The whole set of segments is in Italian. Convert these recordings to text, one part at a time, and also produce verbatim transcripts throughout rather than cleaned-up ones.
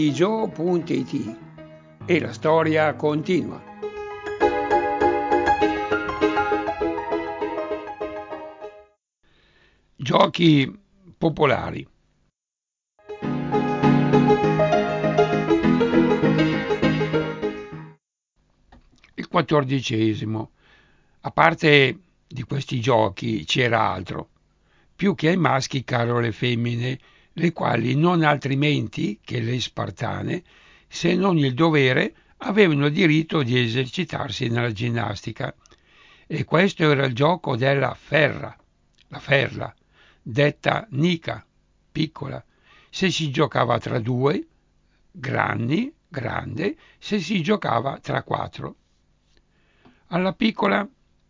gio punto it e la storia continua. Giochi popolari. Il quattordicesimo. A parte di questi giochi c'era altro. Più che ai maschi caro le femmine, le quali non altrimenti che le spartane, se non il dovere, avevano il diritto di esercitarsi nella ginnastica. E questo era il gioco della ferra, la ferla, detta nica, piccola, se si giocava tra due, grandi, grande, se si giocava tra quattro. Alla piccola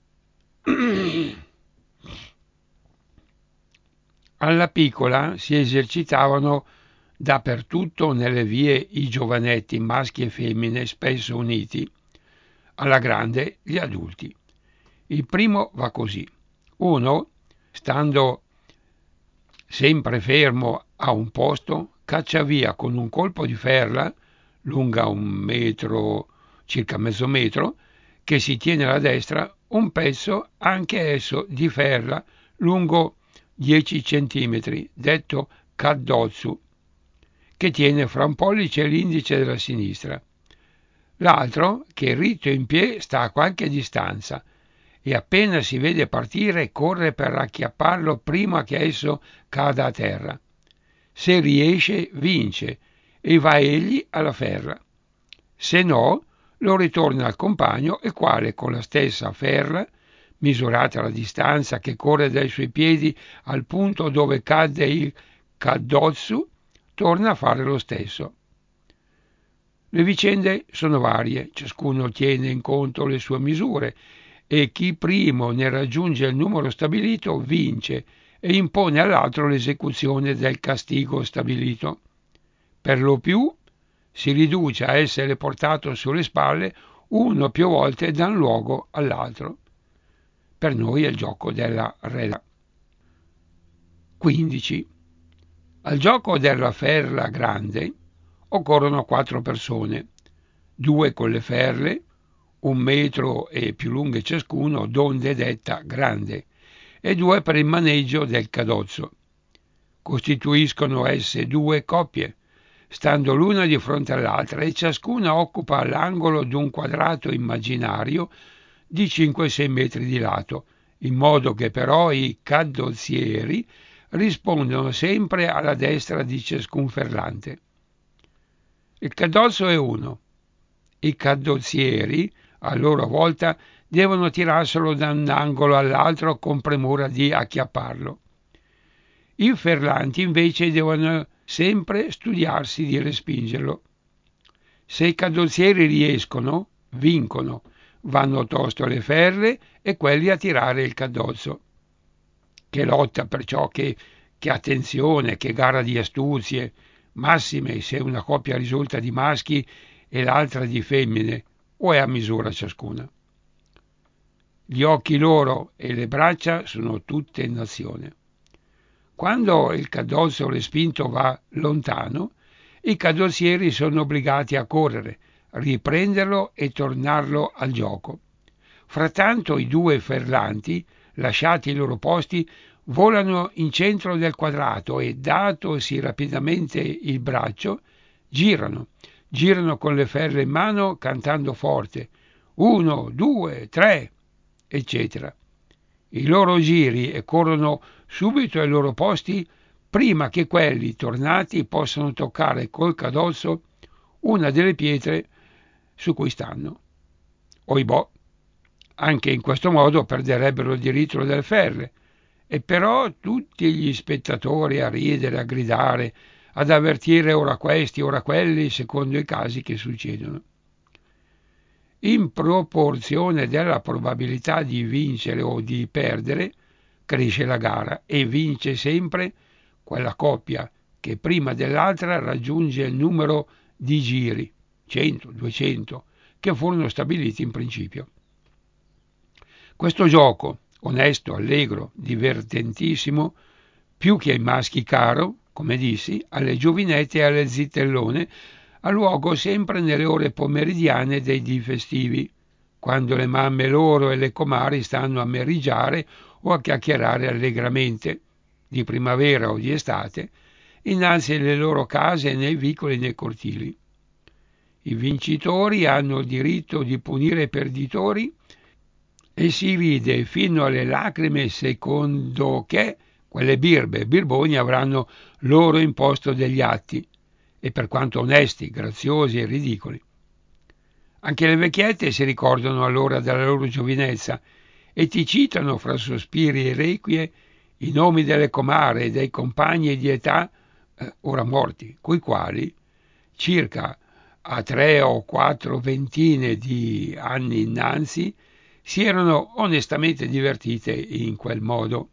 Alla piccola si esercitavano dappertutto nelle vie i giovanetti, maschi e femmine, spesso uniti, alla grande gli adulti. Il primo va così. Uno, stando sempre fermo a un posto, caccia via con un colpo di ferla, lunga un metro, circa mezzo metro, che si tiene alla destra, un pezzo anche esso di ferla lungo dieci centimetri, detto caddozzu, che tiene fra un pollice e l'indice della sinistra. L'altro, che ritto in piedi, sta a qualche distanza e appena si vede partire corre per acchiapparlo prima che esso cada a terra. Se riesce, vince e va egli alla ferra. Se no, lo ritorna al compagno, il quale con la stessa ferra, misurata la distanza che corre dai suoi piedi al punto dove cade il caddozzu, torna a fare lo stesso. Le vicende sono varie, ciascuno tiene in conto le sue misure e chi primo ne raggiunge il numero stabilito vince e impone all'altro l'esecuzione del castigo stabilito. Per lo più si riduce a essere portato sulle spalle uno più volte da un luogo all'altro. Per noi è il gioco della rella. quindici. Al gioco della ferla grande occorrono quattro persone, due con le ferle, un metro e più lunghe ciascuno, donde detta grande, e due per il maneggio del cadozzo. Costituiscono esse due coppie, stando l'una di fronte all'altra e ciascuna occupa l'angolo d'un quadrato immaginario di cinque sei metri di lato, in modo che però i caddozzieri rispondono sempre alla destra di ciascun ferlante. Il caddozzo è uno. I caddozzieri, a loro volta, devono tirarselo da un angolo all'altro con premura di acchiapparlo. I ferlanti invece devono sempre studiarsi di respingerlo. Se i caddozzieri riescono, vincono, vanno tosto le ferre e quelli a tirare il caddozzo. Che lotta perciò, che, che attenzione, che gara di astuzie, massime se una coppia risulta di maschi e l'altra di femmine, o è a misura ciascuna. Gli occhi loro e le braccia sono tutte in azione. Quando il caddozzo respinto va lontano, i caddozzieri sono obbligati a correre, riprenderlo e tornarlo al gioco. Frattanto i due ferlanti, lasciati i loro posti, volano in centro del quadrato e, datosi rapidamente il braccio, girano, girano con le ferre in mano cantando forte, uno, due, tre, eccetera. I loro giri e corrono subito ai loro posti prima che quelli tornati possano toccare col cadozzo una delle pietre su cui stanno. Oibò, anche in questo modo perderebbero il diritto delle ferre, e però tutti gli spettatori a ridere, a gridare, ad avvertire ora questi, ora quelli, secondo i casi che succedono. In proporzione della probabilità di vincere o di perdere, cresce la gara e vince sempre quella coppia che prima dell'altra raggiunge il numero di giri, cento, duecento, che furono stabiliti in principio. Questo gioco, onesto, allegro, divertentissimo, più che ai maschi caro, come dissi, alle giovinette e alle zitellone, ha luogo sempre nelle ore pomeridiane dei dì festivi, quando le mamme loro e le comari stanno a meriggiare o a chiacchierare allegramente, di primavera o di estate, innanzi alle loro case nei vicoli e nei cortili. I vincitori hanno il diritto di punire i perditori e si ride fino alle lacrime secondo che quelle birbe e birboni avranno loro imposto degli atti, e per quanto onesti, graziosi e ridicoli. Anche le vecchiette si ricordano allora della loro giovinezza e ti citano fra sospiri e requie i nomi delle comare e dei compagni di età eh, ora morti, coi quali, circa a tre o quattro ventine di anni innanzi, si erano onestamente divertite in quel modo.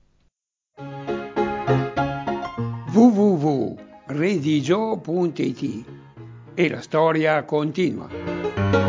w w w punto redigio punto it e la storia continua.